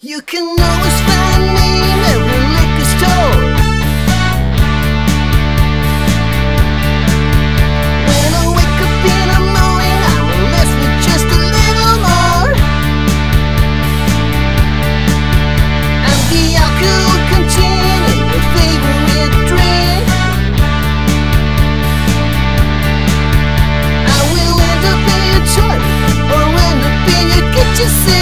You can always find me in every liquor store. When I wake up in the morning, I will ask for just a little more. And the alcohol containing your favorite drink. I will end up in your toilet or end up in your kitchen sink.